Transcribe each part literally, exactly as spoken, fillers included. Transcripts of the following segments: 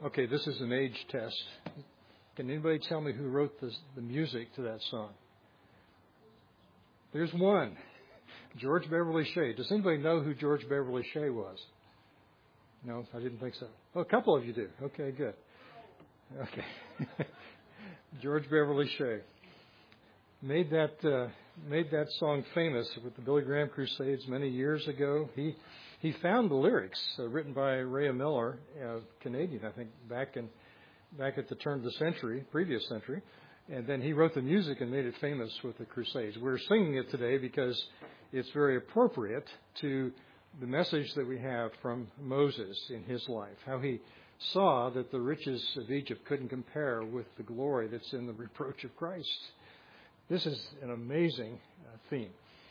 Okay, this is an age test. Can anybody tell me who wrote this, the music to that song? There's one. George Beverly Shea. Does anybody know who George Beverly Shea was? No, I didn't think so. Oh, a couple of you do. Okay, good. Okay. George Beverly Shea made that uh, made that song famous with the Billy Graham Crusades many years ago. He he found the lyrics uh, written by Ray Miller, uh, Canadian, I think, back in back at the turn of the century, previous century, and then he wrote the music and made it famous with the Crusades. We're singing it today because it's very appropriate to the message that we have from Moses in his life, how he saw that the riches of Egypt couldn't compare with the glory that's in the reproach of Christ. This is an amazing uh, theme.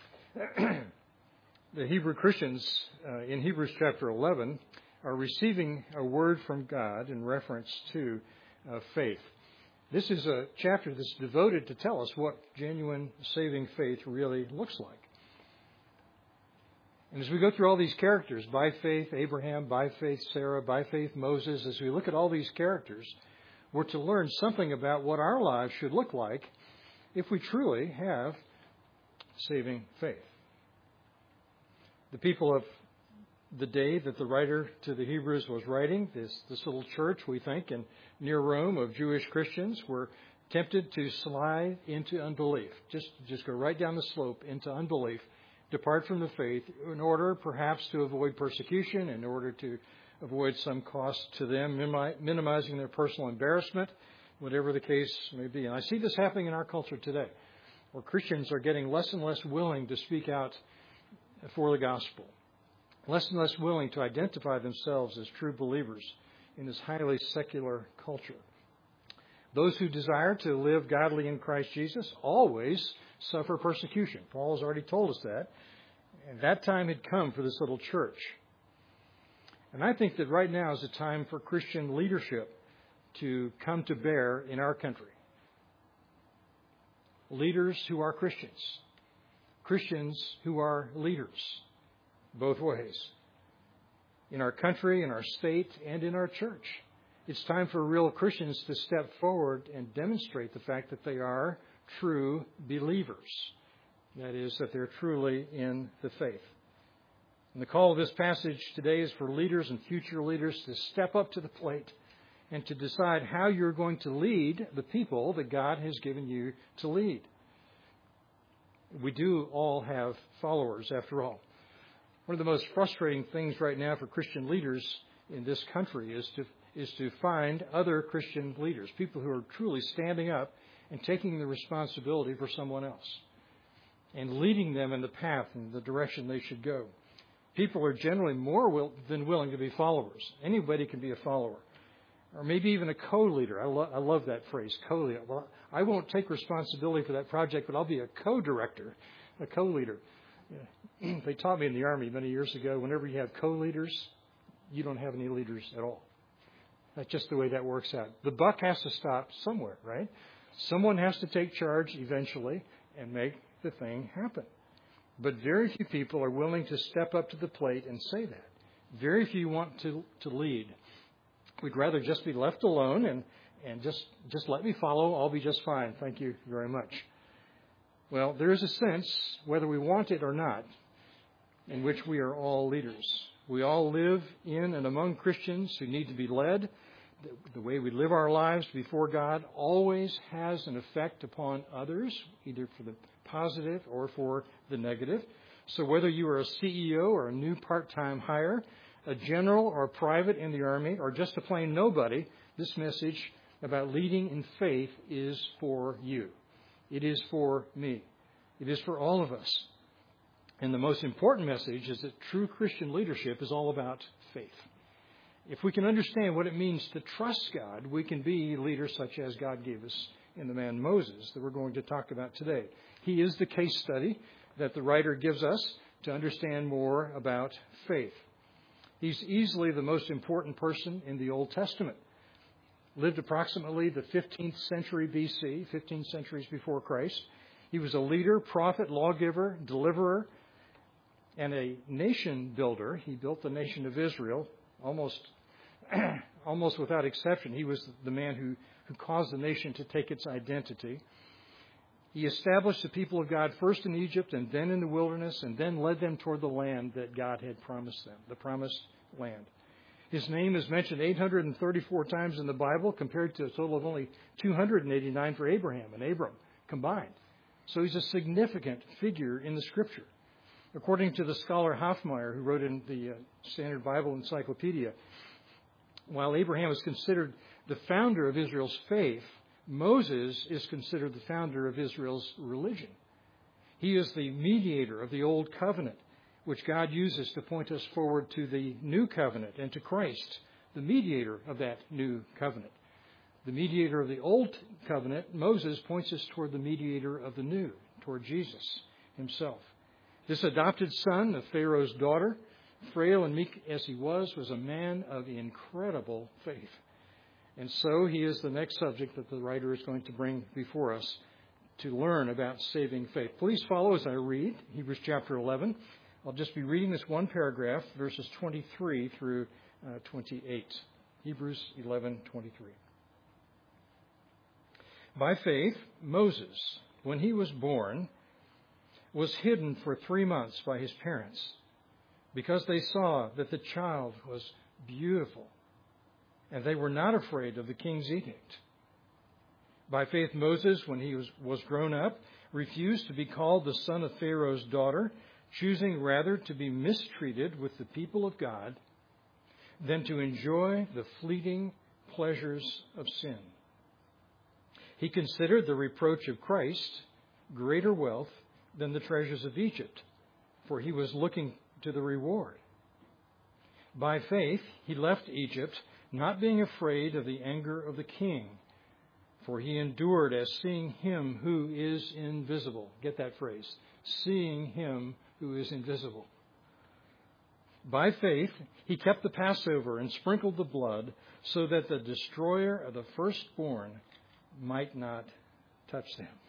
The Hebrew Christians uh, in Hebrews chapter eleven are receiving a word from God in reference to uh, faith. This is a chapter that's devoted to tell us what genuine saving faith really looks like. And as we go through all these characters, by faith Abraham, by faith Sarah, by faith Moses, as we look at all these characters, we're to learn something about what our lives should look like if we truly have saving faith. The people of the day that the writer to the Hebrews was writing, this, this little church, we think, in near Rome of Jewish Christians, were tempted to slide into unbelief, just, just go right down the slope into unbelief, depart from the faith in order perhaps to avoid persecution, in order to avoid some cost to them, minimizing their personal embarrassment, whatever the case may be. And I see this happening in our culture today, where Christians are getting less and less willing to speak out for the gospel, less and less willing to identify themselves as true believers in this highly secular culture. Those who desire to live godly in Christ Jesus always suffer persecution. Paul has already told us that. And that time had come for this little church. And I think that right now is a time for Christian leadership to come to bear in our country. Leaders who are Christians. Christians who are leaders. Both ways. In our country, in our state, and in our church. It's time for real Christians to step forward and demonstrate the fact that they are true believers. That is, that they're truly in the faith. And the call of this passage today is for leaders and future leaders to step up to the plate and to decide how you're going to lead the people that God has given you to lead. We do all have followers, after all. One of the most frustrating things right now for Christian leaders in this country is to is to find other Christian leaders, people who are truly standing up and taking the responsibility for someone else and leading them in the path and the direction they should go. People are generally more will, than willing to be followers. Anybody can be a follower, or maybe even a co-leader. I, lo- I love that phrase, co-leader. Well, I won't take responsibility for that project, but I'll be a co-director, a co-leader. Yeah. They taught me in the Army many years ago, whenever you have co-leaders, you don't have any leaders at all. That's just the way that works out. The buck has to stop somewhere, right? Someone has to take charge eventually and make the thing happen. But very few people are willing to step up to the plate and say that. Very few want to, to lead. We'd rather just be left alone and, and just, just let me follow. I'll be just fine. Thank you very much. Well, there is a sense, whether we want it or not, in which we are all leaders. We all live in and among Christians who need to be led. The way we live our lives before God always has an effect upon others, either for the positive or for the negative. So whether you are a C E O or a new part-time hire, a general or a private in the Army, or just a plain nobody, this message about leading in faith is for you. It is for me. It is for all of us. And the most important message is that true Christian leadership is all about faith. If we can understand what it means to trust God, we can be leaders such as God gave us in the man Moses that we're going to talk about today. He is the case study that the writer gives us to understand more about faith. He's easily the most important person in the Old Testament. Lived approximately the fifteenth century B C, fifteen centuries before Christ. He was a leader, prophet, lawgiver, deliverer, and a nation builder. He built the nation of Israel almost almost without exception, he was the man who, who caused the nation to take its identity. He established the people of God first in Egypt and then in the wilderness, and then led them toward the land that God had promised them, the promised land. His name is mentioned eight hundred thirty-four times in the Bible, compared to a total of only two hundred eighty-nine for Abraham and Abram combined. So he's a significant figure in the Scripture. According to the scholar Hofmeyr, who wrote in the uh, Standard Bible Encyclopedia, while Abraham is considered the founder of Israel's faith, Moses is considered the founder of Israel's religion. He is the mediator of the Old Covenant, which God uses to point us forward to the New Covenant and to Christ, the mediator of that New Covenant. The mediator of the Old Covenant, Moses, points us toward the mediator of the New, toward Jesus himself. This adopted son of Pharaoh's daughter, frail and meek as he was, was a man of incredible faith. And so he is the next subject that the writer is going to bring before us to learn about saving faith. Please follow as I read Hebrews chapter eleven. I'll just be reading this one paragraph, verses twenty-three through uh, twenty-eight. Hebrews eleven twenty-three. By faith, Moses, when he was born, was hidden for three months by his parents, because they saw that the child was beautiful, and they were not afraid of the king's edict. By faith, Moses, when he was, was grown up, refused to be called the son of Pharaoh's daughter, choosing rather to be mistreated with the people of God than to enjoy the fleeting pleasures of sin. He considered the reproach of Christ greater wealth than the treasures of Egypt, for he was looking to the reward. By faith, he left Egypt, not being afraid of the anger of the king, for he endured as seeing him who is invisible. Get that phrase. Seeing him who is invisible. By faith, he kept the Passover and sprinkled the blood so that the destroyer of the firstborn might not touch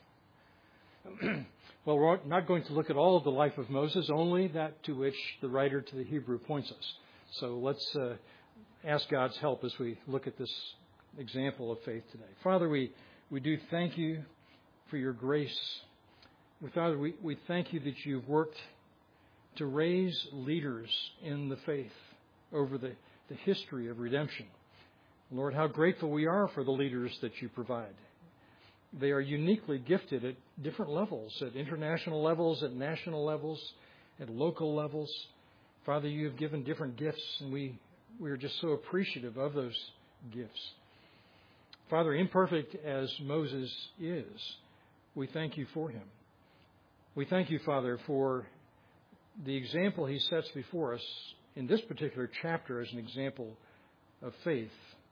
them. Well, we're not going to look at all of the life of Moses, only that to which the writer to the Hebrew points us. So let's uh, ask God's help as we look at this example of faith today. Father, we, we do thank you for your grace. Father, we, we thank you that you've worked to raise leaders in the faith over the, the history of redemption. Lord, how grateful we are for the leaders that you provide. They are uniquely gifted at different levels, at international levels, at national levels, at local levels. Father, you have given different gifts, and we, we are just so appreciative of those gifts. Father, imperfect as Moses is, we thank you for him. We thank you, Father, for the example he sets before us in this particular chapter as an example of faith.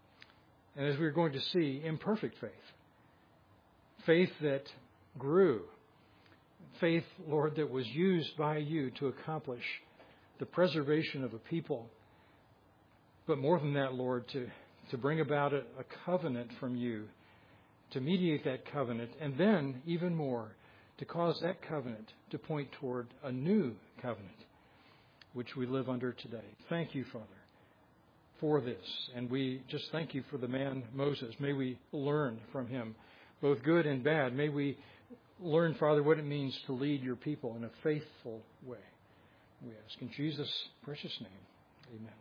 And as we're going to see, imperfect faith. Faith that grew. Faith, Lord, that was used by you to accomplish the preservation of a people. But more than that, Lord, to, to bring about a, a covenant from you, to mediate that covenant, and then, even more, to cause that covenant to point toward a new covenant, which we live under today. Thank you, Father, for this. And we just thank you for the man Moses. May we learn from him, both good and bad. May we learn, Father, what it means to lead your people in a faithful way. We ask in Jesus' precious name. Amen.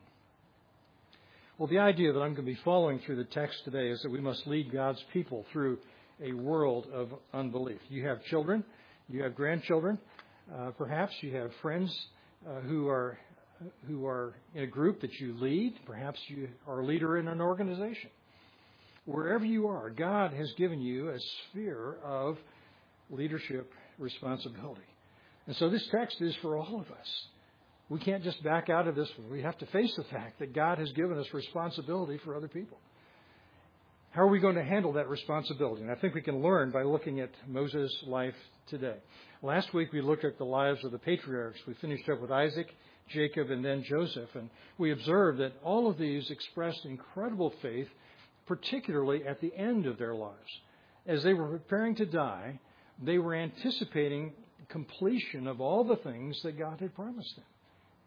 Well, the idea that I'm going to be following through the text today is that we must lead God's people through a world of unbelief. You have children, you have grandchildren, uh, perhaps you have friends uh, who are who are in a group that you lead. Perhaps you are a leader in an organization. Wherever you are, God has given you a sphere of leadership responsibility. And so this text is for all of us. We can't just back out of this one. We have to face the fact that God has given us responsibility for other people. How are we going to handle that responsibility? And I think we can learn by looking at Moses' life today. Last week we looked at the lives of the patriarchs. We finished up with Isaac, Jacob, and then Joseph. And we observed that all of these expressed incredible faith, particularly at the end of their lives. As they were preparing to die, they were anticipating completion of all the things that God had promised them.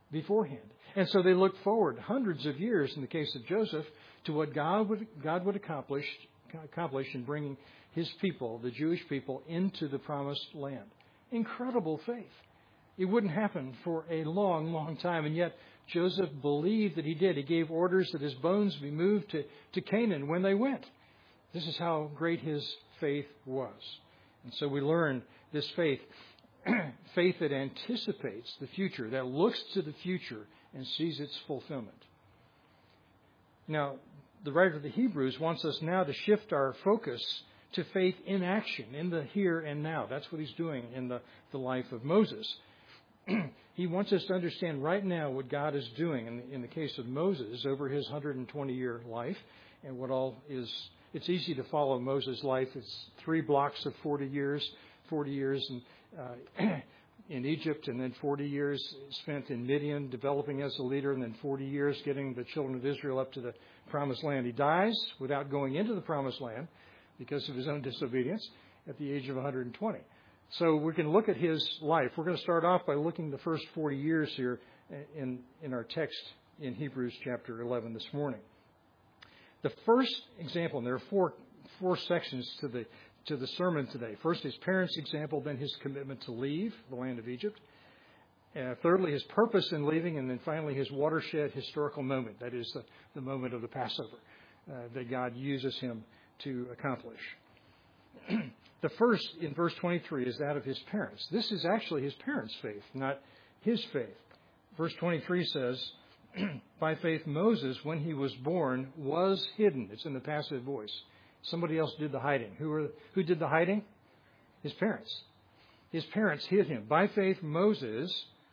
beforehand. And so they looked forward hundreds of years, in the case of Joseph, to what God would, God would accomplish, accomplish in bringing his people, the Jewish people, into the promised land. Incredible faith. It wouldn't happen for a long, long time, and yet Joseph believed that he did. He gave orders that his bones be moved to, to Canaan when they went. This is how great his faith was. And so we learn this faith, faith that anticipates the future, that looks to the future and sees its fulfillment. Now, the writer of the Hebrews wants us now to shift our focus to faith in action, in the here and now. That's what he's doing in the, the life of Moses. He wants us to understand right now what God is doing in the, in the case of Moses over his one hundred twenty year life, and what all is. It's easy to follow Moses' life. It's three blocks of forty years, forty years in, uh, in Egypt, and then forty years spent in Midian developing as a leader, and then forty years getting the children of Israel up to the promised land. He dies without going into the promised land because of his own disobedience at the age of one hundred twenty. So we can look at his life. We're going to start off by looking at the first forty years here in, in our text in Hebrews chapter eleven this morning. The first example, and there are four four sections to the to the sermon today. First, his parents' example, then his commitment to leave the land of Egypt. Uh, thirdly, his purpose in leaving, and then finally his watershed historical moment. That is the, the moment of the Passover uh, that God uses him to accomplish. The first, in verse twenty-three, is that of his parents. This is actually his parents' faith, not his faith. Verse twenty-three says, by faith Moses, when he was born, was hidden. It's in the passive voice. Somebody else did the hiding. Who, were, who did the hiding? His parents. His parents hid him. By faith Moses,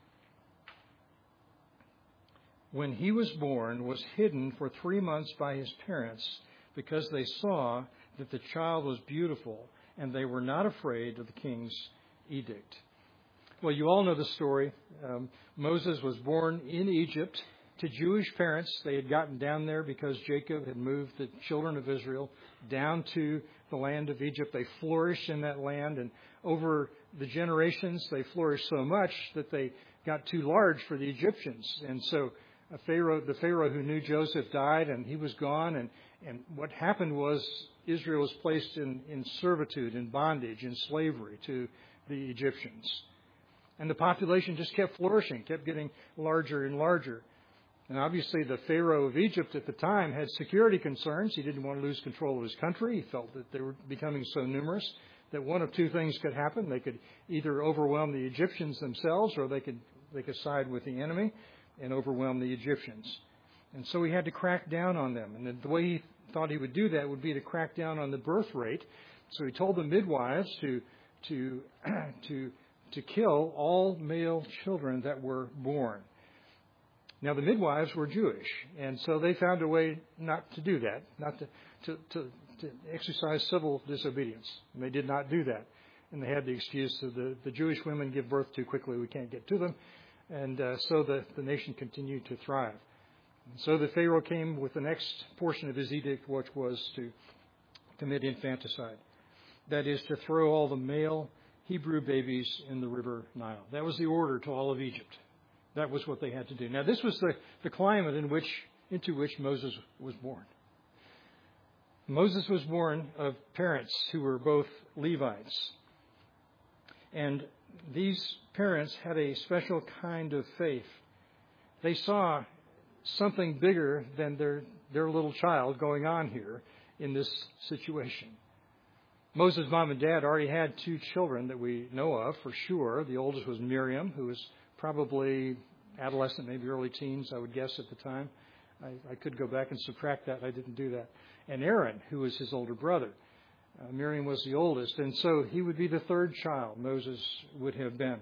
when he was born, was hidden for three months by his parents because they saw that the child was beautiful, and they were not afraid of the king's edict. Well, you all know the story. Um, Moses was born in Egypt to Jewish parents. They had gotten down there because Jacob had moved the children of Israel down to the land of Egypt. They flourished in that land, and over the generations, they flourished so much that they got too large for the Egyptians. And so a Pharaoh, the Pharaoh who knew Joseph died, and he was gone. And, and what happened was Israel was placed in, in servitude, in bondage, in slavery to the Egyptians. And the population just kept flourishing, kept getting larger and larger. And obviously the Pharaoh of Egypt at the time had security concerns. He didn't want to lose control of his country. He felt that they were becoming so numerous that one of two things could happen. They could either overwhelm the Egyptians themselves, or they could they could side with the enemy and overwhelm the Egyptians. And so he had to crack down on them. And the way he thought he would do that would be to crack down on the birth rate. So he told the midwives to to to to kill all male children that were born. Now, the midwives were Jewish, and so they found a way not to do that, not to, to, to, to exercise civil disobedience. And they did not do that. And they had the excuse of the, the Jewish women give birth too quickly, we can't get to them. And uh, so the, the nation continued to thrive. And so the Pharaoh came with the next portion of his edict, which was to commit infanticide. That is, to throw all the male Hebrew babies in the river Nile. That was the order to all of Egypt. That was what they had to do. Now, this was the, the climate in which into which Moses was born. Moses was born of parents who were both Levites. And these parents had a special kind of faith. They saw something bigger than their, their little child going on here in this situation. Moses' mom and dad already had two children that we know of for sure. The oldest was Miriam, who was probably adolescent, maybe early teens, I would guess at the time. I, I could go back and subtract that. I didn't do that. And Aaron, who was his older brother. Uh, Miriam was the oldest, and so he would be the third child Moses would have been.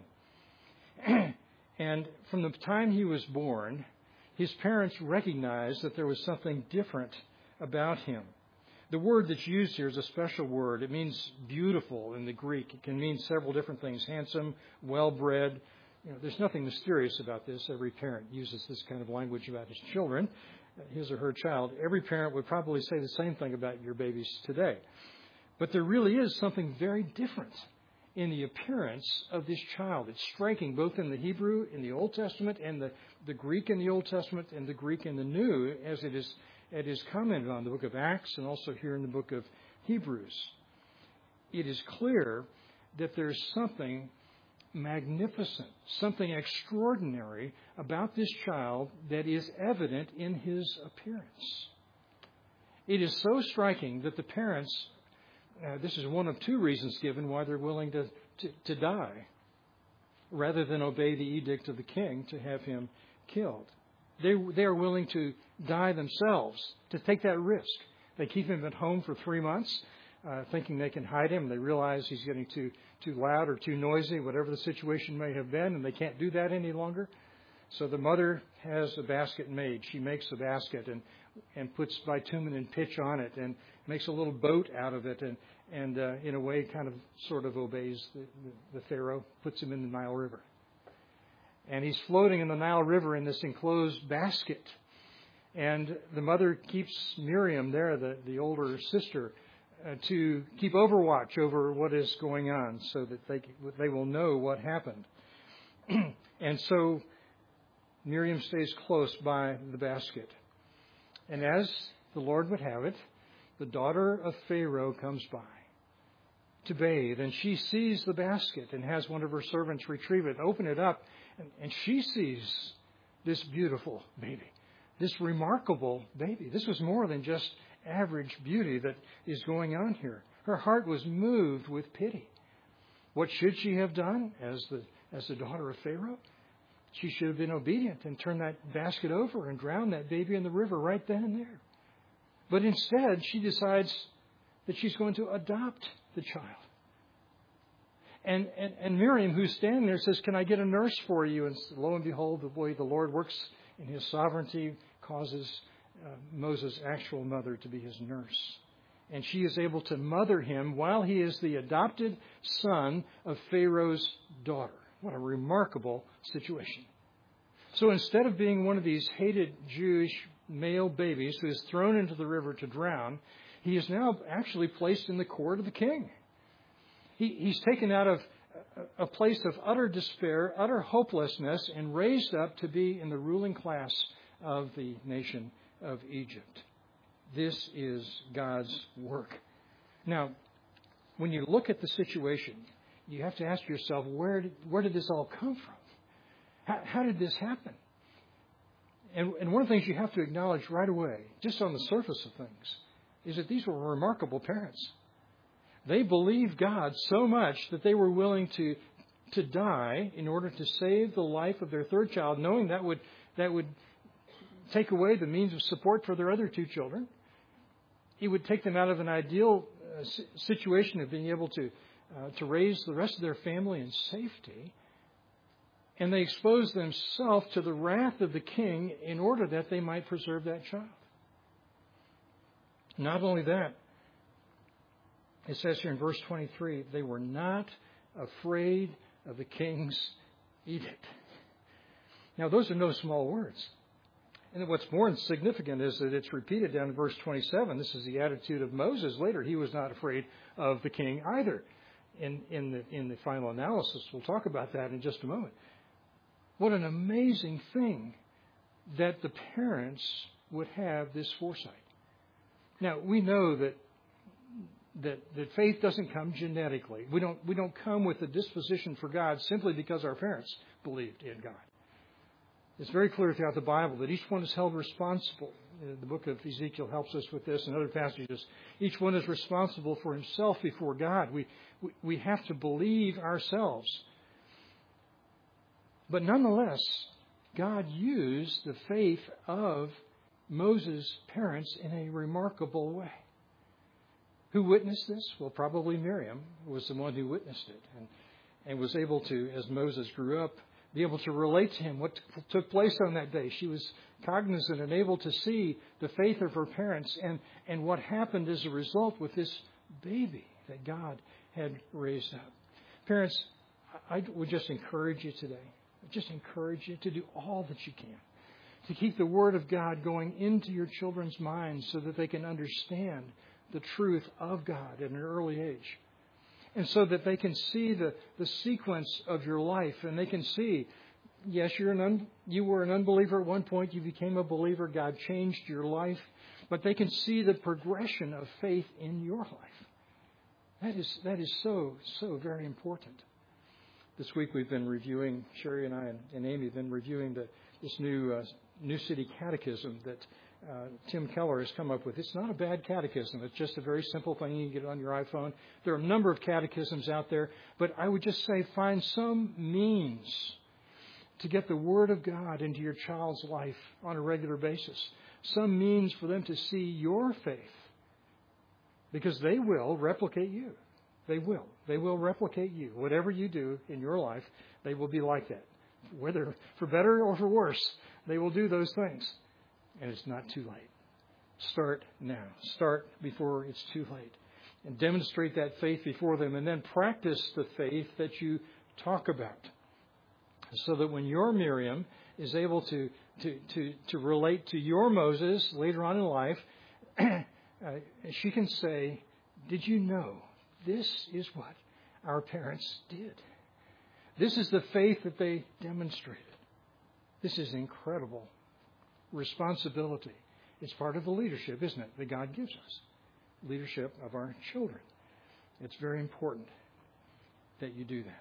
And from the time he was born, his parents recognized that there was something different about him. The word that's used here is a special word. It means beautiful in the Greek. It can mean several different things: handsome, well-bred. You know, there's nothing mysterious about this. Every parent uses this kind of language about his children, his or her child. Every parent would probably say the same thing about your babies today. But there really is something very different in the appearance of this child. It's striking both in the Hebrew in the Old Testament and the, the Greek in the Old Testament and the Greek in the New, as it is, it is commented on in the book of Acts and also here in the book of Hebrews. It is clear that there's something magnificent, something extraordinary about this child that is evident in his appearance. It is so striking that the parents, uh, this is one of two reasons given why they're willing to, to, to die, rather than obey the edict of the king to have him killed. They, they are willing to die themselves, to take that risk. They keep him at home for three months, uh, thinking they can hide him. They realize he's getting too too loud or too noisy, whatever the situation may have been, and they can't do that any longer. So the mother has a basket made. She makes a basket and and puts bitumen and pitch on it and makes a little boat out of it and, and uh, in a way kind of sort of obeys the, the, the Pharaoh, puts him in the Nile River. And he's floating in the Nile River in this enclosed basket. And the mother keeps Miriam there, the, the older sister, uh, to keep overwatch over what is going on so that they, they will know what happened. And so Miriam stays close by the basket. And as the Lord would have it, the daughter of Pharaoh comes by to bathe, and she sees the basket and has one of her servants retrieve it, open it up, and, and she sees this beautiful baby, this remarkable baby. This was more than just average beauty that is going on here. Her heart was moved with pity. What should she have done as the as the daughter of Pharaoh? She should have been obedient and turned that basket over and drowned that baby in the river right then and there. But instead, she decides that she's going to adopt the child. And, and, and Miriam, who's standing there, says, "Can I get a nurse for you?" And lo and behold, the way the Lord works in his sovereignty causes uh, Moses' actual mother to be his nurse. And she is able to mother him while he is the adopted son of Pharaoh's daughter. What a remarkable situation. So instead of being one of these hated Jewish male babies who is thrown into the river to drown, he is now actually placed in the court of the king. He, he's taken out of a place of utter despair, utter hopelessness, and raised up to be in the ruling class of the nation of Egypt. This is God's work. Now, when you look at the situation, you have to ask yourself, where did, where did this all come from? How, how did this happen? And, and one of the things you have to acknowledge right away, just on the surface of things, is that these were remarkable parents. They believed God so much that they were willing to to die in order to save the life of their third child, knowing that would that would take away the means of support for their other two children. It would take them out of an ideal uh, situation of being able to Uh, to raise the rest of their family in safety. And they exposed themselves to the wrath of the king in order that they might preserve that child. Not only that, it says here in verse twenty-three, they were not afraid of the king's edict. Now, those are no small words. And what's more significant is that it's repeated down in verse twenty-seven. This is the attitude of Moses later. He was not afraid of the king either. In, in the in the final analysis, we'll talk about that in just a moment. What an amazing thing that the parents would have this foresight. Now, we know that that that faith doesn't come genetically. We don't we don't come with a disposition for God simply because our parents believed in God. It's very clear throughout the Bible that each one is held responsible. The book of Ezekiel helps us with this and other passages. Each one is responsible for himself before God. We, we, we have to believe ourselves. But nonetheless, God used the faith of Moses' parents in a remarkable way. Who witnessed this? Well, probably Miriam was the one who witnessed it and, and was able to, as Moses grew up, be able to relate to him what t- took place on that day. She was cognizant and able to see the faith of her parents and, and what happened as a result with this baby that God had raised up. Parents, I would just encourage you today, just encourage you to do all that you can to keep the Word of God going into your children's minds so that they can understand the truth of God at an early age. And so that they can see the, the sequence of your life, and they can see, yes, you're an un, you were an unbeliever at one point, you became a believer, God changed your life, but they can see the progression of faith in your life. That is, that is so, so very important. This week we've been reviewing, Sherry and I and, and Amy have been reviewing the, this new uh, New City Catechism that uh, Tim Keller has come up with. It's not a bad catechism. It's just a very simple thing. You can get it on your iPhone. There are a number of catechisms out there, but I would just say find some means to get the Word of God into your child's life on a regular basis. Some means for them to see your faith, because they will replicate you. They will. They will replicate you. Whatever you do in your life, they will be like that. Whether for better or for worse, they will do those things. And it's not too late. Start now. Start before it's too late. And demonstrate that faith before them. And then practice the faith that you talk about. So that when your Miriam is able to, to, to, to relate to your Moses later on in life, uh, she can say, did you know this is what our parents did? This is the faith that they demonstrated. This is incredible responsibility. It's part of the leadership, isn't it, that God gives us? Leadership of our children. It's very important that you do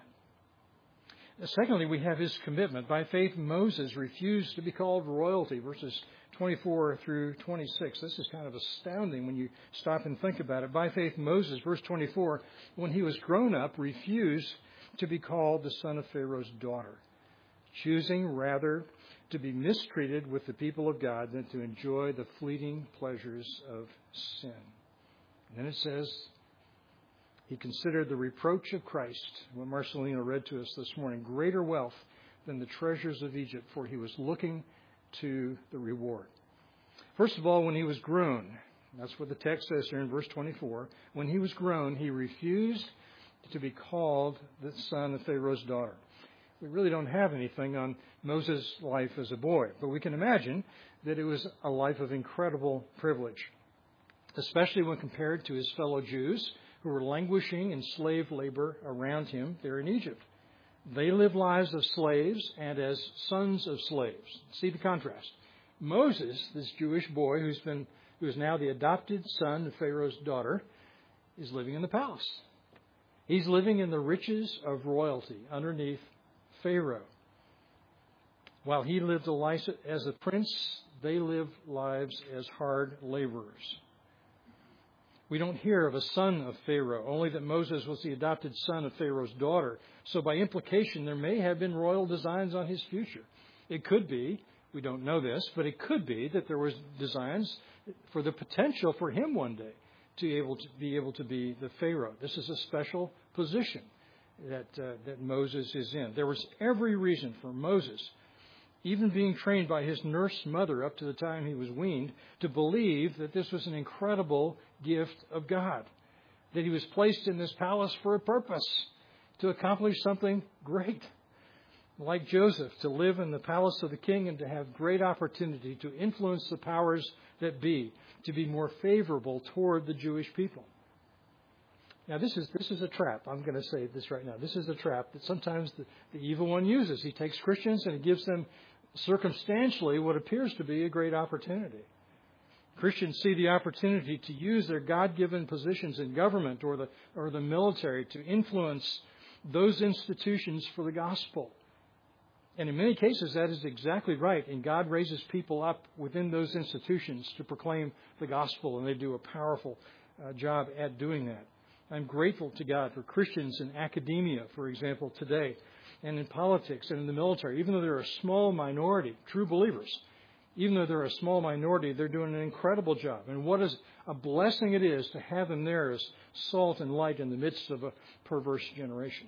that. Secondly, we have his commitment. By faith, Moses refused to be called royalty, verses twenty-four through twenty-six. This is kind of astounding when you stop and think about it. By faith, Moses, verse twenty-four, when he was grown up, refused to be called the son of Pharaoh's daughter, choosing rather to be mistreated with the people of God than to enjoy the fleeting pleasures of sin. And then it says, he considered the reproach of Christ, what Marcelino read to us this morning, greater wealth than the treasures of Egypt, for he was looking to the reward. First of all, when he was grown, that's what the text says here in verse twenty-four, when he was grown, he refused to be called the son of Pharaoh's daughter. We really don't have anything on Moses' life as a boy, but we can imagine that it was a life of incredible privilege, especially when compared to his fellow Jews who were languishing in slave labor around him there in Egypt. They lived lives of slaves and as sons of slaves. See the contrast. Moses, this Jewish boy who's been, who is now the adopted son of Pharaoh's daughter, is living in the palace. He's living in the riches of royalty underneath Pharaoh. While he lived a life as a prince, they lived lives as hard laborers. We don't hear of a son of Pharaoh, only that Moses was the adopted son of Pharaoh's daughter. So by implication, there may have been royal designs on his future. It could be, we don't know this, but it could be that there was designs for the potential for him one day to be able to be able to be the Pharaoh. This is a special position that uh, that Moses is in. There was every reason for Moses, even being trained by his nurse mother up to the time he was weaned, to believe that this was an incredible gift of God, that he was placed in this palace for a purpose, to accomplish something great. Like Joseph, to live in the palace of the king and to have great opportunity to influence the powers that be, to be more favorable toward the Jewish people. Now, this is this is a trap. I'm going to say this right now. This is a trap that sometimes the, the evil one uses. He takes Christians and he gives them circumstantially what appears to be a great opportunity. Christians see the opportunity to use their God-given positions in government or the or the military to influence those institutions for the gospel. And in many cases, that is exactly right. And God raises people up within those institutions to proclaim the gospel, and they do a powerful uh, job at doing that. I'm grateful to God for Christians in academia, for example, today, and in politics and in the military. Even though they're a small minority, true believers, even though they're a small minority, they're doing an incredible job. And what is a blessing it is to have them there as salt and light in the midst of a perverse generation.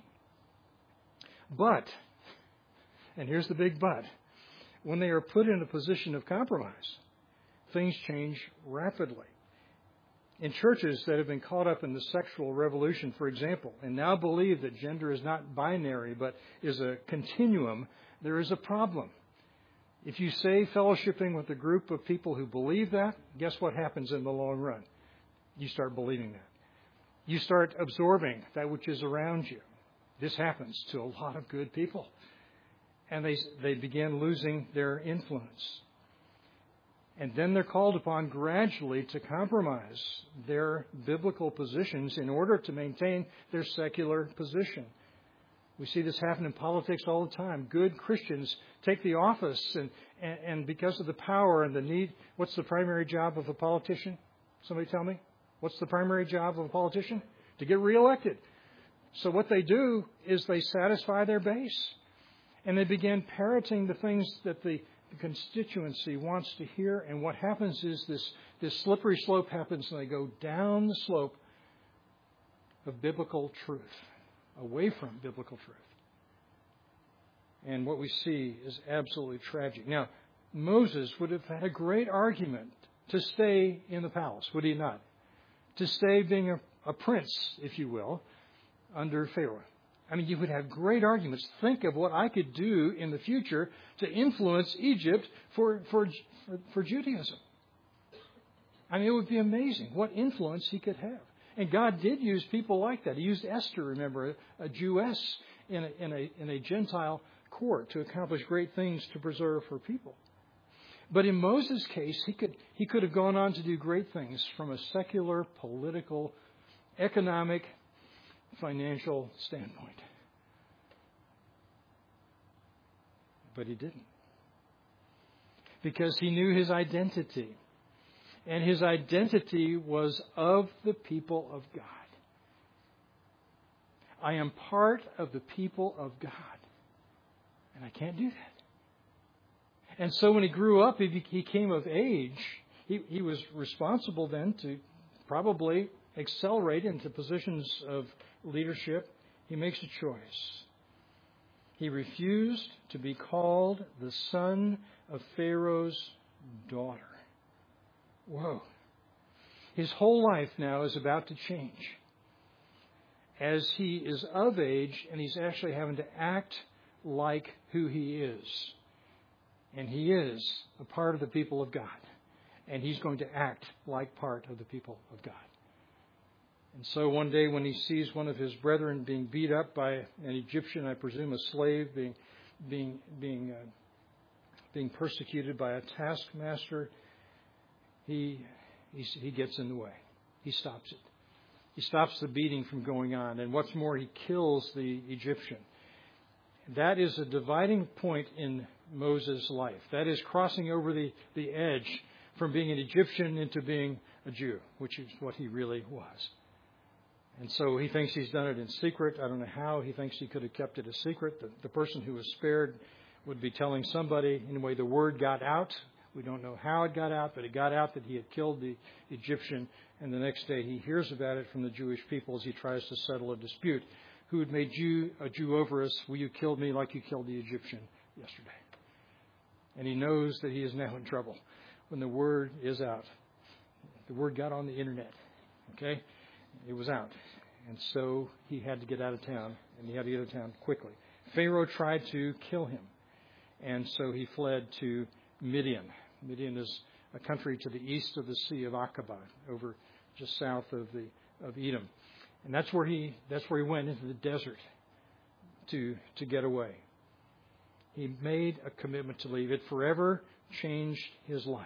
But, and here's the big but, when they are put in a position of compromise, things change rapidly. In churches that have been caught up in the sexual revolution, for example, and now believe that gender is not binary but is a continuum, there is a problem. If you say fellowshipping with a group of people who believe that, guess what happens in the long run? You start believing that. You start absorbing that which is around you. This happens to a lot of good people. And they they begin losing their influence. And then they're called upon gradually to compromise their biblical positions in order to maintain their secular position. We see this happen in politics all the time. Good Christians take the office, and, and, and because of the power and the need, what's the primary job of a politician? Somebody tell me. What's the primary job of a politician? To get reelected. So what they do is they satisfy their base. And they begin parroting the things that the The constituency wants to hear, and what happens is this, this slippery slope happens, and they go down the slope of biblical truth, away from biblical truth. And what we see is absolutely tragic. Now, Moses would have had a great argument to stay in the palace, would he not? To stay being a, a prince, if you will, under Pharaoh. I mean, you would have great arguments. Think of what I could do in the future to influence Egypt for, for, for, for Judaism. I mean, it would be amazing what influence he could have. And God did use people like that. He used Esther, remember, a Jewess in a, in a, in a Gentile court to accomplish great things to preserve her people. But in Moses' case, he could, he could have gone on to do great things from a secular, political, economic, financial standpoint. But he didn't. Because he knew his identity. And his identity was of the people of God. I am part of the people of God. And I can't do that. And so when he grew up, he, he came of age. He, he was responsible then to probably accelerate into positions of leadership. He makes a choice. He refused to be called the son of Pharaoh's daughter. Whoa. His whole life now is about to change. As he is of age and he's actually having to act like who he is. And he is a part of the people of God. And he's going to act like part of the people of God. And so one day when he sees one of his brethren being beat up by an Egyptian, I presume a slave, being being being uh, being persecuted by a taskmaster, he, he he gets in the way. He stops it. He stops the beating from going on. And what's more, he kills the Egyptian. That is a dividing point in Moses' life. That is crossing over the, the edge from being an Egyptian into being a Jew, which is what he really was. And so he thinks he's done it in secret. I don't know how. He thinks he could have kept it a secret. The, the person who was spared would be telling somebody. Anyway, the word got out. We don't know how it got out, but it got out that he had killed the Egyptian. And the next day he hears about it from the Jewish people as he tries to settle a dispute. Who had made you a Jew over us? Will you kill me like you killed the Egyptian yesterday? And he knows that he is now in trouble when the word is out. The word got on the internet. Okay? It was out. And so he had to get out of town, and he had to get out of town quickly. Pharaoh tried to kill him, and so he fled to Midian. Midian is a country to the east of the Sea of Aqaba, over just south of the of Edom. And that's where he that's where he went into the desert to to get away. He made a commitment to leave. It forever changed his life.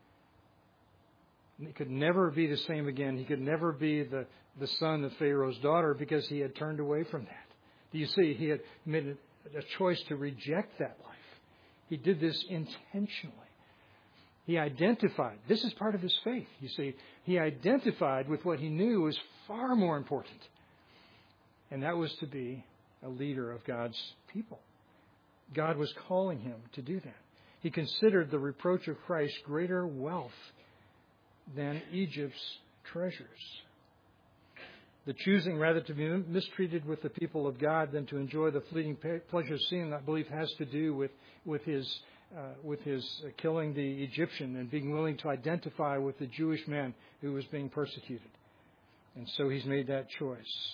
He could never be the same again. He could never be the, the son of Pharaoh's daughter because he had turned away from that. Do you see? He had made a, a choice to reject that life. He did this intentionally. He identified. This is part of his faith, you see. He identified with what he knew was far more important. And that was to be a leader of God's people. God was calling him to do that. He considered the reproach of Christ greater wealth than Egypt's treasures. The choosing rather to be mistreated with the people of God than to enjoy the fleeting pleasure of sin, I believe, has to do with with his uh, with his uh, killing the Egyptian and being willing to identify with the Jewish man who was being persecuted. And so he's made that choice.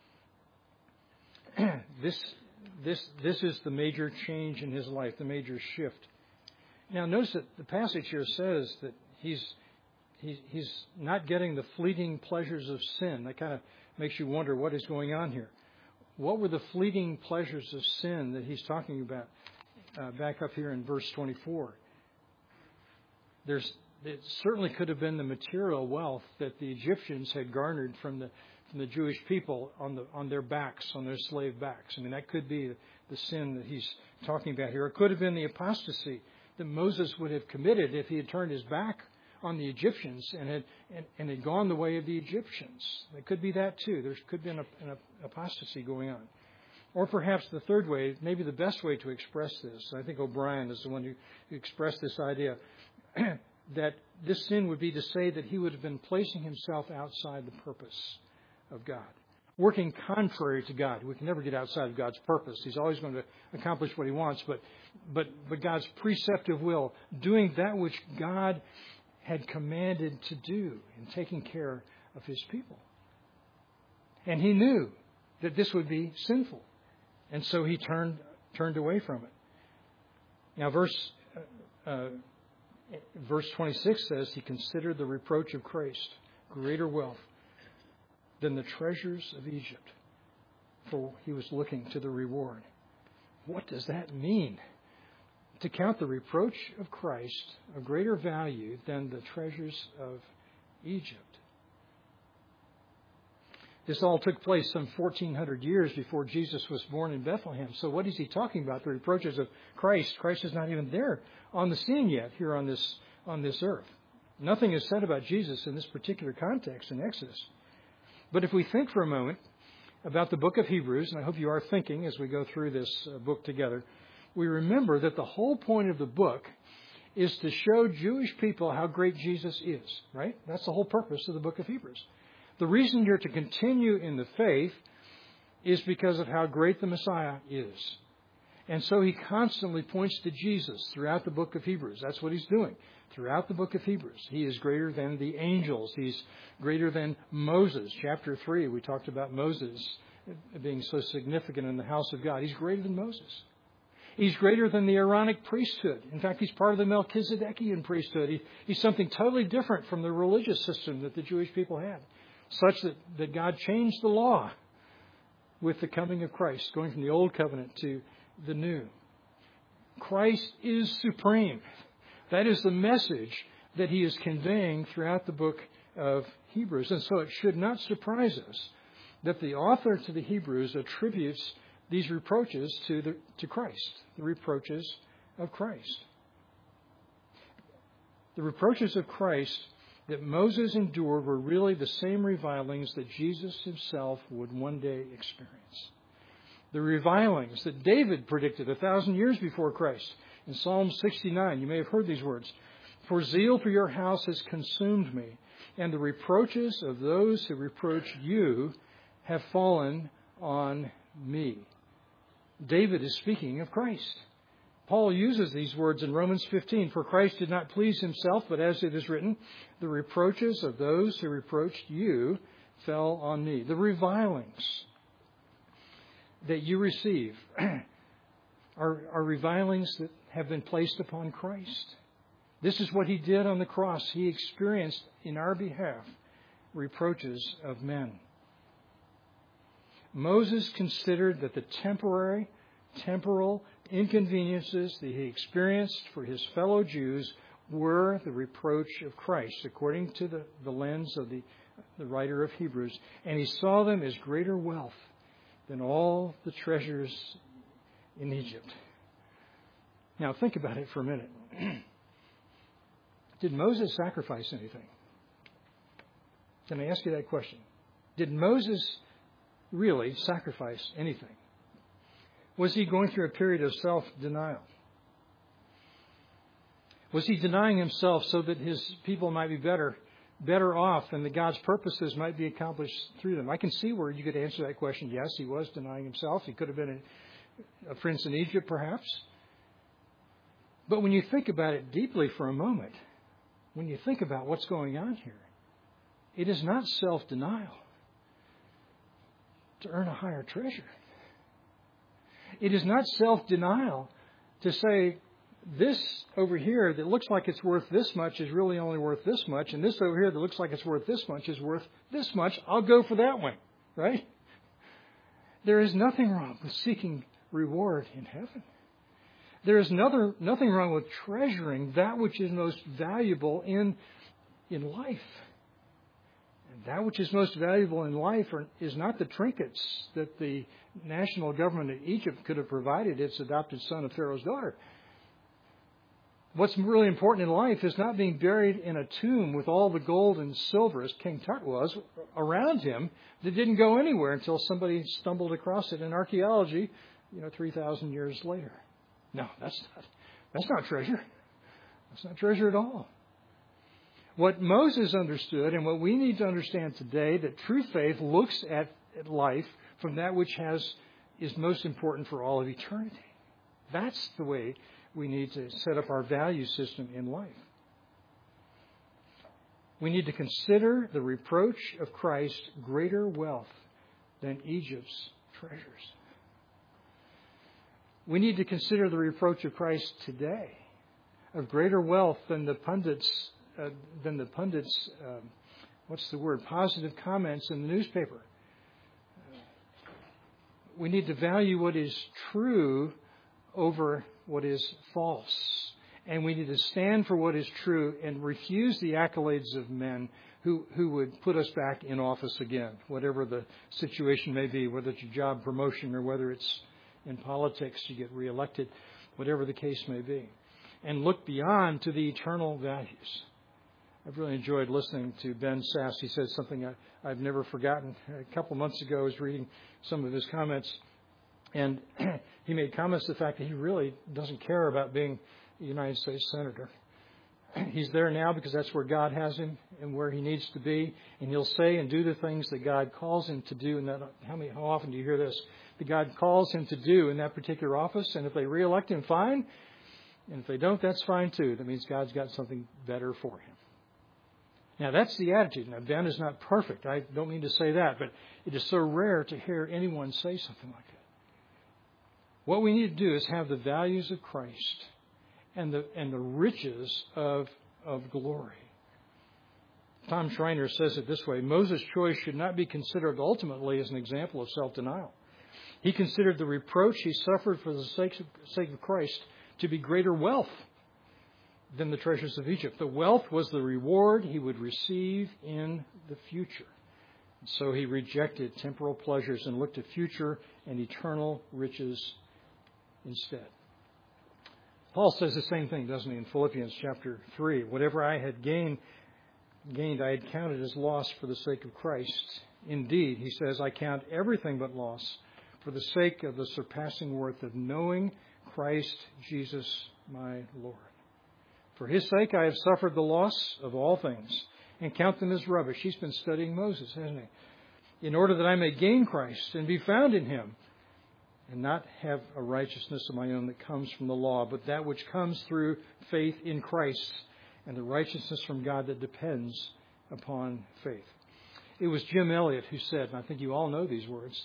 this this this is the major change in his life, the major shift. Now, notice that the passage here says that he's he, he's not getting the fleeting pleasures of sin. That kind of makes you wonder what is going on here. What were the fleeting pleasures of sin that he's talking about? Uh, back up here in verse twenty-four. There's, it certainly could have been the material wealth that the Egyptians had garnered from the from the Jewish people on the on their backs, on their slave backs. I mean, that could be the sin that he's talking about here. It could have been the apostasy that Moses would have committed if he had turned his back on the Egyptians and had and, and had gone the way of the Egyptians. It could be that too. There could be an, an apostasy going on. Or perhaps the third way, maybe the best way to express this, I think O'Brien is the one who, who expressed this idea, that this sin would be to say that he would have been placing himself outside the purpose of God, working contrary to God. We can never get outside of God's purpose. He's always going to accomplish what he wants, but but but God's preceptive will, doing that which God had commanded to do in taking care of his people. And he knew that this would be sinful. And so he turned turned away from it. Now, verse uh, verse twenty-six says he considered the reproach of Christ greater wealth than the treasures of Egypt, for he was looking to the reward. What does that mean? To count the reproach of Christ of greater value than the treasures of Egypt. This all took place some fourteen hundred years before Jesus was born in Bethlehem. So what is he talking about? The reproaches of Christ. Christ is not even there on the scene yet here on this on this earth. Nothing is said about Jesus in this particular context in Exodus. But if we think for a moment about the book of Hebrews, and I hope you are thinking as we go through this book together, we remember that the whole point of the book is to show Jewish people how great Jesus is, right? That's the whole purpose of the book of Hebrews. The reason you're to continue in the faith is because of how great the Messiah is. And so he constantly points to Jesus throughout the book of Hebrews. That's what he's doing. Throughout the book of Hebrews, he is greater than the angels. He's greater than Moses. Chapter three, we talked about Moses being so significant in the house of God. He's greater than Moses. He's greater than the Aaronic priesthood. In fact, he's part of the Melchizedekian priesthood. He, he's something totally different from the religious system that the Jewish people had, such that, that God changed the law with the coming of Christ, going from the old covenant to the new. Christ is supreme. That is the message that he is conveying throughout the book of Hebrews. And so it should not surprise us that the author to the Hebrews attributes these reproaches to the, to Christ, the reproaches of Christ. The reproaches of Christ that Moses endured were really the same revilings that Jesus himself would one day experience. The revilings that David predicted a thousand years before Christ. In Psalm sixty-nine, you may have heard these words. For zeal for your house has consumed me, and the reproaches of those who reproach you have fallen on me. David is speaking of Christ. Paul uses these words in Romans fifteen. For Christ did not please himself, but as it is written, the reproaches of those who reproached you fell on me. The revilings that you receive are, are revilings that have been placed upon Christ. This is what he did on the cross. He experienced in our behalf reproaches of men. Moses considered that the temporary, temporal inconveniences that he experienced for his fellow Jews were the reproach of Christ, according to the, the lens of the, the writer of Hebrews. And he saw them as greater wealth than all the treasures in Egypt. Now think about it for a minute. Did Moses sacrifice anything? Can I ask you that question? Did Moses really sacrifice anything? Was he going through a period of self-denial? Was he denying himself so that his people might be better, better off and that God's purposes might be accomplished through them? I can see where you could answer that question. Yes, he was denying himself. He could have been a, a prince in Egypt, perhaps. But when you think about it deeply for a moment, when you think about what's going on here, it is not self-denial to earn a higher treasure. It is not self-denial to say this over here that looks like it's worth this much is really only worth this much, and this over here that looks like it's worth this much is worth this much. I'll go for that one, right? There is nothing wrong with seeking reward in heaven. There is another, nothing wrong with treasuring that which is most valuable in, in life. And that which is most valuable in life are, is not the trinkets that the national government of Egypt could have provided its adopted son of Pharaoh's daughter. What's really important in life is not being buried in a tomb with all the gold and silver, as King Tut was, around him that didn't go anywhere until somebody stumbled across it in archaeology, you know, three thousand years later. No, that's not, that's not treasure. That's not treasure at all. What Moses understood and what we need to understand today, that true faith looks at life from that which has is most important for all of eternity. That's the way we need to set up our value system in life. We need to consider the reproach of Christ greater wealth than Egypt's treasures. We need to consider the reproach of Christ today of greater wealth than the pundits, uh, than the pundits, uh, what's the word, positive comments in the newspaper. Uh, we need to value what is true over what is false. And we need to stand for what is true and refuse the accolades of men who, who would put us back in office again, whatever the situation may be, whether it's a job promotion or whether it's in politics to get reelected, whatever the case may be. And look beyond to the eternal values. I've really enjoyed listening to Ben Sass. He said something I, I've never forgotten. A couple months ago, I was reading some of his comments, and he made comments to the fact that he really doesn't care about being a United States Senator. He's there now because that's where God has him and where he needs to be. And he'll say and do the things that God calls him to do. And that, how many, how often do you hear this? That God calls him to do in that particular office. And if they reelect him, fine. And if they don't, that's fine too. That means God's got something better for him. Now, that's the attitude. Now, Ben is not perfect. I don't mean to say that. But it is so rare to hear anyone say something like that. What we need to do is have the values of Christ and the and the riches of of glory. Tom Schreiner says it this way: Moses' choice should not be considered ultimately as an example of self-denial. He considered the reproach he suffered for the sake of, sake of Christ to be greater wealth than the treasures of Egypt. The wealth was the reward he would receive in the future. So he rejected temporal pleasures and looked to future and eternal riches instead. Paul says the same thing, doesn't he, in Philippians chapter three. Whatever I had gained, gained, I had counted as loss for the sake of Christ. Indeed, he says, I count everything but loss for the sake of the surpassing worth of knowing Christ Jesus my Lord. For his sake I have suffered the loss of all things and count them as rubbish. He's been studying Moses, hasn't he? In order that I may gain Christ and be found in him, and not have a righteousness of my own that comes from the law, but that which comes through faith in Christ and the righteousness from God that depends upon faith. It was Jim Elliot who said, and I think you all know these words,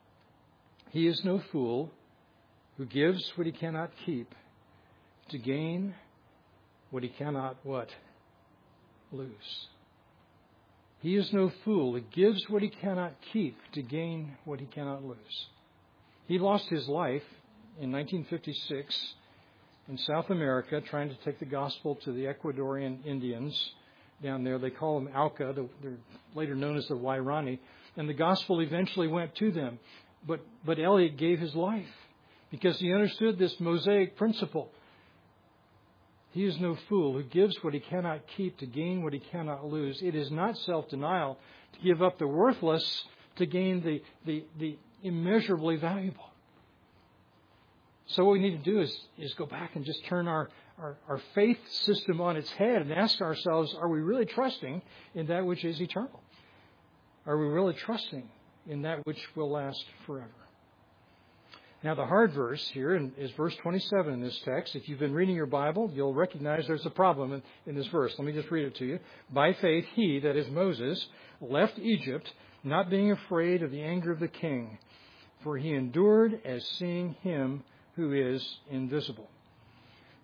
he is no fool who gives what he cannot keep to gain what he cannot what? Lose. He is no fool who gives what he cannot keep to gain what he cannot lose. He lost his life in nineteen fifty-six in South America trying to take the gospel to the Ecuadorian Indians down there. They call them Auca. They're later known as the Wairani. And the gospel eventually went to them. But, but Elliot gave his life because he understood this Mosaic principle. He is no fool who gives what he cannot keep to gain what he cannot lose. It is not self-denial to give up the worthless to gain the, the, the immeasurably valuable. So what we need to do is, is go back and just turn our, our, our faith system on its head and ask ourselves, are we really trusting in that which is eternal? Are we really trusting in that which will last forever? Now, the hard verse here is verse twenty-seven in this text. If you've been reading your Bible, you'll recognize there's a problem in, in this verse. Let me just read it to you. By faith, he, that is Moses, left Egypt, not being afraid of the anger of the king, for he endured as seeing him who is invisible.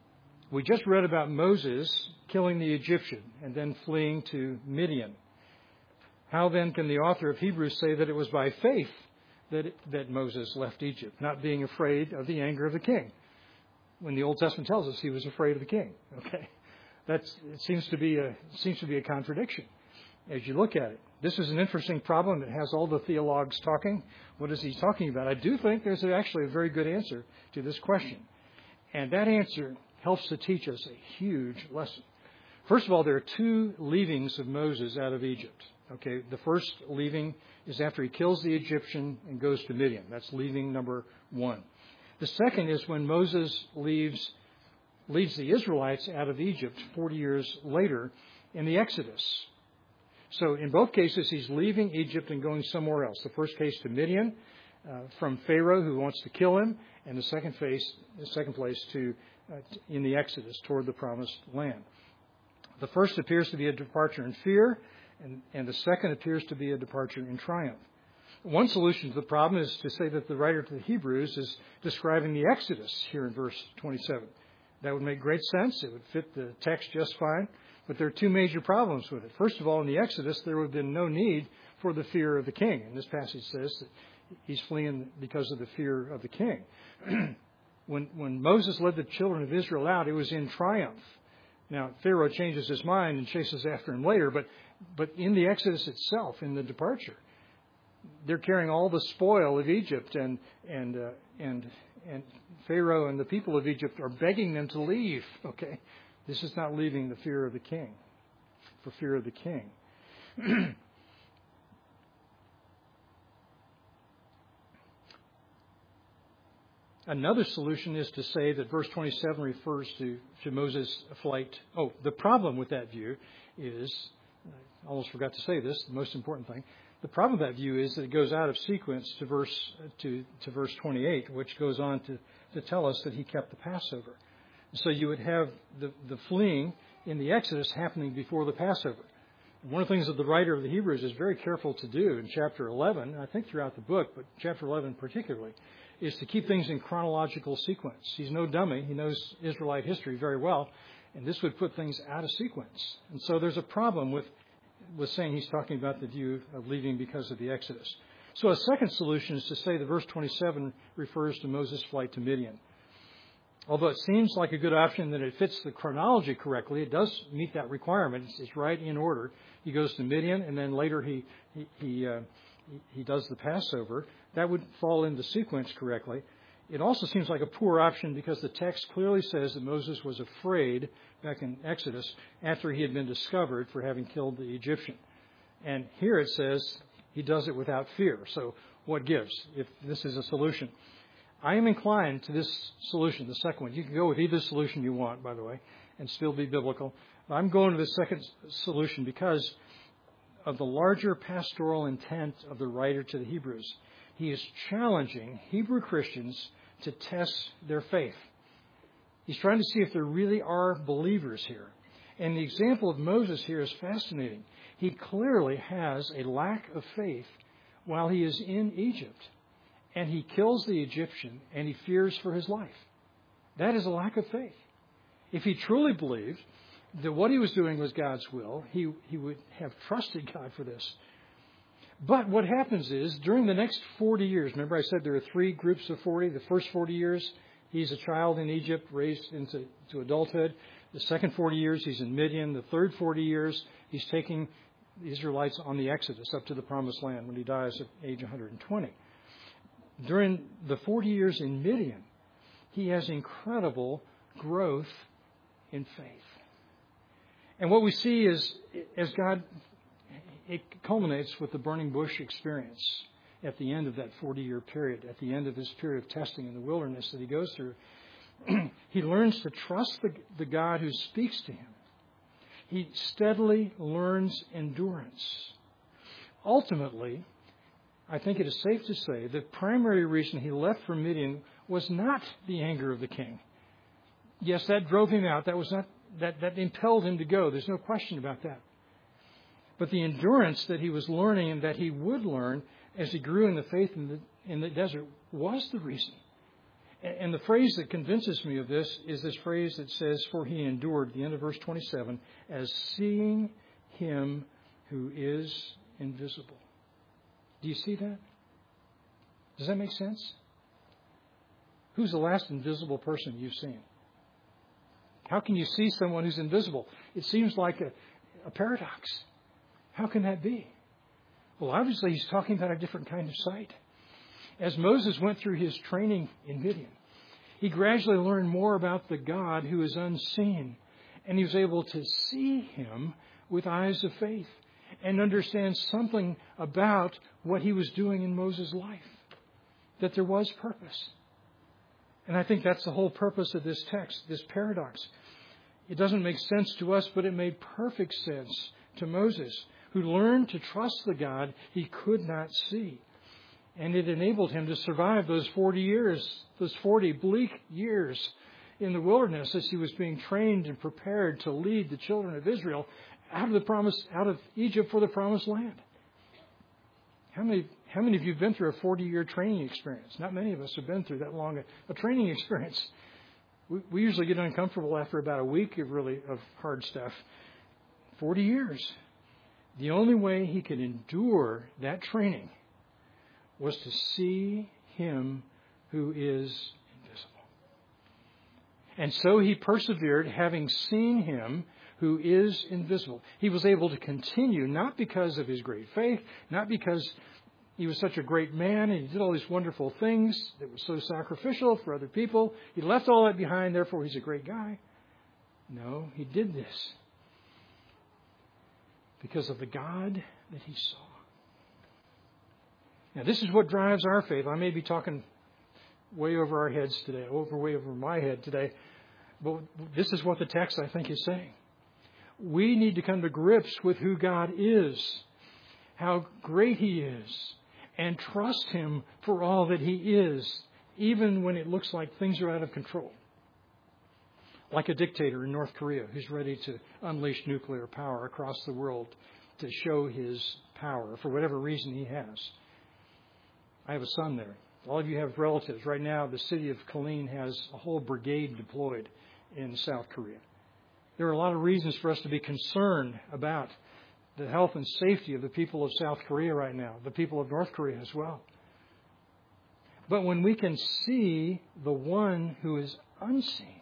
We just read about Moses killing the Egyptian and then fleeing to Midian. How then can the author of Hebrews say that it was by faith that, that Moses left Egypt, not being afraid of the anger of the king? When the Old Testament tells us he was afraid of the king. Okay, That's, it seems to be a seems to be a contradiction as you look at it. This is an interesting problem. It has all the theologues talking. What is he talking about? I do think there's actually a very good answer to this question. And that answer helps to teach us a huge lesson. First of all, there are two leavings of Moses out of Egypt. Okay, the first leaving is after he kills the Egyptian and goes to Midian. That's leaving number one. The second is when Moses leaves leads the Israelites out of Egypt forty years later in the Exodus. So in both cases, he's leaving Egypt and going somewhere else. The first case to Midian uh, from Pharaoh, who wants to kill him, and the second place, the second place to uh, in the Exodus toward the promised land. The first appears to be a departure in fear, and, and the second appears to be a departure in triumph. One solution to the problem is to say that the writer to the Hebrews is describing the Exodus here in verse twenty-seven. That would make great sense. It would fit the text just fine. But there are two major problems with it. First of all, in the Exodus, there would have been no need for the fear of the king. And this passage says that he's fleeing because of the fear of the king. when, when Moses led the children of Israel out, it was in triumph. Now, Pharaoh changes his mind and chases after him later. But, but in the Exodus itself, in the departure, they're carrying all the spoil of Egypt, and and uh, and and Pharaoh and the people of Egypt are begging them to leave. Okay, this is not leaving the fear of the king, for fear of the king. Another solution is to say that verse twenty-seven refers to, to Moses' flight. Oh, the problem with that view is, I almost forgot to say this, the most important thing. The problem with that view is that it goes out of sequence to verse to, to verse twenty-eight, which goes on to, to tell us that he kept the Passover. So you would have the, the fleeing in the Exodus happening before the Passover. And one of the things that the writer of the Hebrews is very careful to do in chapter eleven, I think throughout the book, but chapter eleven particularly, is to keep things in chronological sequence. He's no dummy. He knows Israelite history very well, and this would put things out of sequence. And so there's a problem with was saying he's talking about the view of leaving because of the Exodus. So a second solution is to say that verse twenty-seven refers to Moses' flight to Midian. Although it seems like a good option that it fits the chronology correctly, it does meet that requirement. It's, it's right in order. He goes to Midian, and then later he he he, uh, he he does the Passover. That would fall into sequence correctly. It also seems like a poor option because the text clearly says that Moses was afraid back in Exodus after he had been discovered for having killed the Egyptian. And here it says he does it without fear. So what gives if this is a solution? I am inclined to this solution, the second one. You can go with either solution you want, by the way, and still be biblical. But I'm going to the second solution because of the larger pastoral intent of the writer to the Hebrews. He is challenging Hebrew Christians to test their faith. He's trying to see if there really are believers here. And the example of Moses here is fascinating. He clearly has a lack of faith while he is in Egypt. And he kills the Egyptian and he fears for his life. That is a lack of faith. If he truly believed that what he was doing was God's will, he, he would have trusted God for this. But what happens is, during the next forty years, remember I said there are three groups of forty. The first forty years, he's a child in Egypt, raised into to adulthood. The second forty years, he's in Midian. The third forty years, he's taking the Israelites on the Exodus up to the Promised Land when he dies at age one hundred twenty. During the forty years in Midian, he has incredible growth in faith. And what we see is, as God... it culminates with the burning bush experience at the end of that forty-year period, at the end of his period of testing in the wilderness that he goes through. He learns to trust the, the God who speaks to him. He steadily learns endurance. Ultimately, I think it is safe to say the primary reason he left for Midian was not the anger of the king. Yes, that drove him out. That was not that, that impelled him to go. There's no question about that. But the endurance that he was learning and that he would learn as he grew in the faith in the, in the desert was the reason. And the phrase that convinces me of this is this phrase that says, for he endured, the end of verse twenty-seven, as seeing him who is invisible. Do you see that? Does that make sense? Who's the last invisible person you've seen? How can you see someone who's invisible? It seems like a, a paradox. How can that be? Well, obviously he's talking about a different kind of sight. As Moses went through his training in Midian, he gradually learned more about the God who is unseen, and he was able to see him with eyes of faith and understand something about what he was doing in Moses' life, that there was purpose. And I think that's the whole purpose of this text, this paradox. It doesn't make sense to us, but it made perfect sense to Moses, who learned to trust the God he could not see. And it enabled him to survive those forty years, those forty bleak years in the wilderness as he was being trained and prepared to lead the children of Israel out of the promise, out of Egypt for the promised land. How many, how many of you have been through a forty-year training experience? Not many of us have been through that long a, a training experience. We, we usually get uncomfortable after about a week of really of hard stuff. Forty years. The only way he could endure that training was to see him who is invisible. And so he persevered, having seen him who is invisible. He was able to continue, not because of his great faith, not because he was such a great man and he did all these wonderful things that were so sacrificial for other people. He left all that behind, therefore he's a great guy. No, he did this because of the God that he saw. Now, this is what drives our faith. I may be talking way over our heads today, over way over my head today, but this is what the text, I think, is saying. We need to come to grips with who God is, how great he is, and trust him for all that he is, even when it looks like things are out of control. Like a dictator in North Korea who's ready to unleash nuclear power across the world to show his power for whatever reason he has. I have a son there. All of you have relatives. Right now, the city of Killeen has a whole brigade deployed in South Korea. There are a lot of reasons for us to be concerned about the health and safety of the people of South Korea right now, the people of North Korea as well. But when we can see the one who is unseen,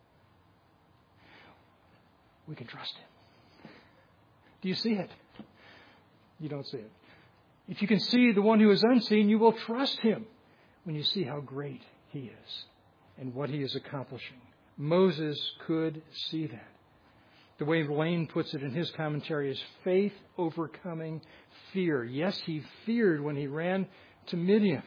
we can trust him. Do you see it? You don't see it. If you can see the one who is unseen, you will trust him when you see how great he is and what he is accomplishing. Moses could see that. The way Lane puts it in his commentary is faith overcoming fear. Yes, he feared when he ran to Midian,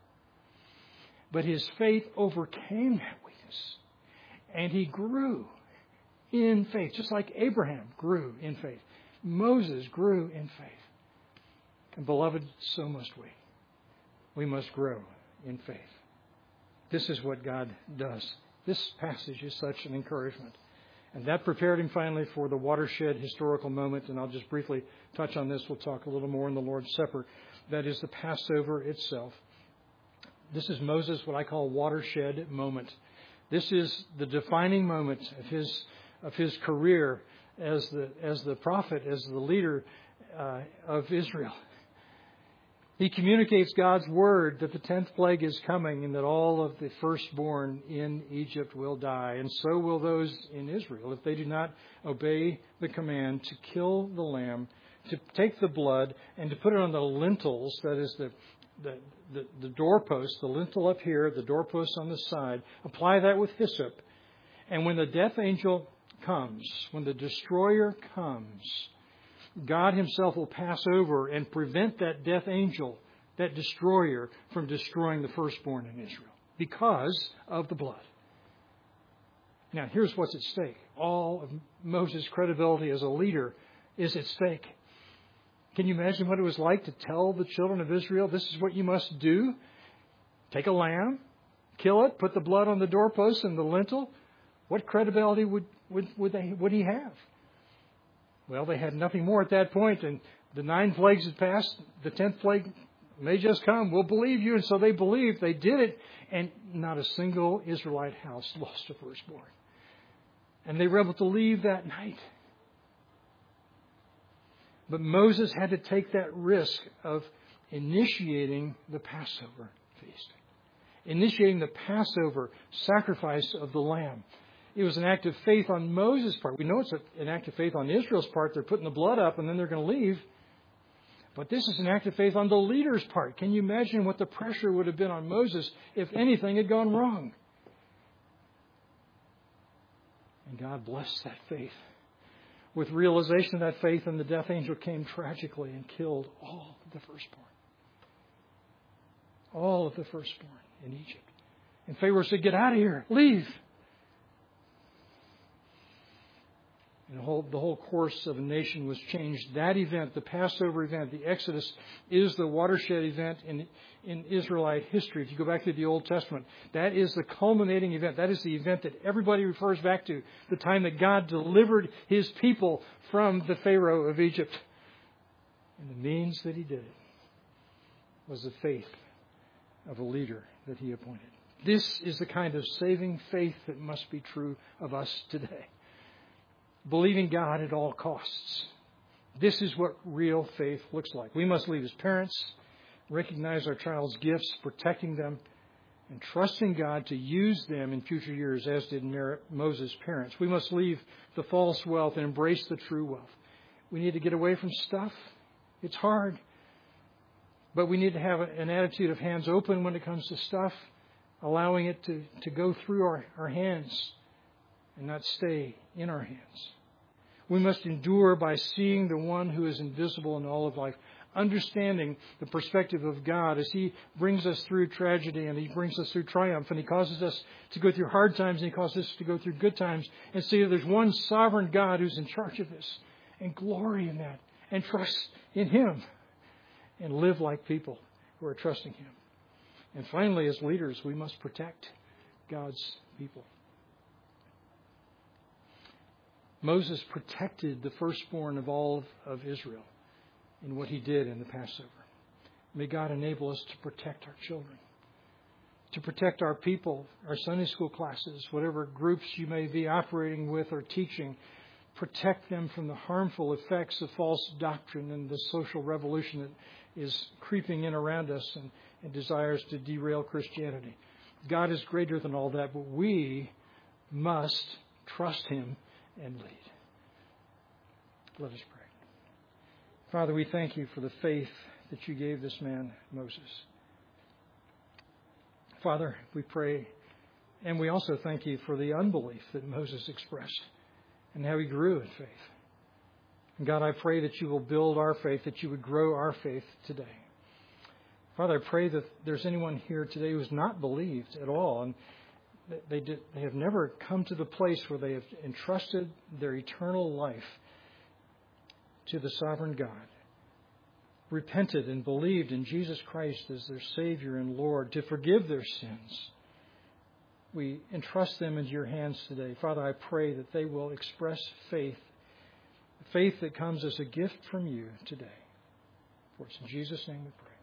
but his faith overcame that weakness, and he grew in faith, just like Abraham grew in faith. Moses grew in faith. And beloved, so must we. We must grow in faith. This is what God does. This passage is such an encouragement. And that prepared him finally for the watershed historical moment. And I'll just briefly touch on this. We'll talk a little more in the Lord's Supper. That is the Passover itself. This is Moses' what I call watershed moment. This is the defining moment of his of his career as the as the prophet, as the leader uh, of Israel. He communicates God's word that the tenth plague is coming and that all of the firstborn in Egypt will die. And so will those in Israel if they do not obey the command to kill the lamb, to take the blood and to put it on the lintels, that is the, the, the, the doorpost, the lintel up here, the doorpost on the side. Apply that with hyssop. And when the death angel comes, when the destroyer comes, God himself will pass over and prevent that death angel, that destroyer, from destroying the firstborn in Israel because of the blood. Now, here's what's at stake. All of Moses' credibility as a leader is at stake. Can you imagine what it was like to tell the children of Israel, this is what you must do? Take a lamb, kill it, put the blood on the doorpost and the lintel. What credibility would, would, would, they, would he have? Well, they had nothing more at that point, and the nine plagues had passed. The tenth plague may just come. We'll believe you. And so they believed. They did it. And not a single Israelite house lost a firstborn. And they were able to leave that night. But Moses had to take that risk of initiating the Passover feast. Initiating the Passover sacrifice of the lamb. It was an act of faith on Moses' part. We know it's an act of faith on Israel's part. They're putting the blood up and then they're going to leave. But this is an act of faith on the leader's part. Can you imagine what the pressure would have been on Moses if anything had gone wrong? And God blessed that faith. With realization of that faith, and the death angel came tragically and killed all of the firstborn. All of the firstborn in Egypt. And Pharaoh said, get out of here. Leave. And the whole, the whole course of a nation was changed. That event, the Passover event, the Exodus, is the watershed event in, in Israelite history. If you go back to the Old Testament, that is the culminating event. That is the event that everybody refers back to. The time that God delivered His people from the Pharaoh of Egypt. And the means that He did it was the faith of a leader that He appointed. This is the kind of saving faith that must be true of us today. Believing God at all costs. This is what real faith looks like. We must leave as parents, recognize our child's gifts, protecting them, and trusting God to use them in future years, as did Moses' parents. We must leave the false wealth and embrace the true wealth. We need to get away from stuff. It's hard. But we need to have an attitude of hands open when it comes to stuff, allowing it to, to go through our, our hands and not stay in our hands. We must endure by seeing the one who is invisible in all of life, understanding the perspective of God as He brings us through tragedy and He brings us through triumph, and He causes us to go through hard times and He causes us to go through good times, and see that there's one sovereign God who's in charge of this, and glory in that, and trust in Him, and live like people who are trusting Him. And finally, as leaders, we must protect God's people. Moses protected the firstborn of all of Israel in what he did in the Passover. May God enable us to protect our children, to protect our people, our Sunday school classes, whatever groups you may be operating with or teaching. Protect them from the harmful effects of false doctrine and the social revolution that is creeping in around us and, and desires to derail Christianity. God is greater than all that, but we must trust Him and lead. Let us pray. Father, we thank You for the faith that You gave this man, Moses. Father, we pray, and we also thank You for the unbelief that Moses expressed and how he grew in faith. And God, I pray that You will build our faith, that You would grow our faith today. Father, I pray that there's anyone here today who has not believed at all, and They, did, they have never come to the place where they have entrusted their eternal life to the sovereign God, repented and believed in Jesus Christ as their Savior and Lord to forgive their sins. We entrust them into Your hands today. Father, I pray that they will express faith, faith that comes as a gift from You today. For it's in Jesus' name we pray.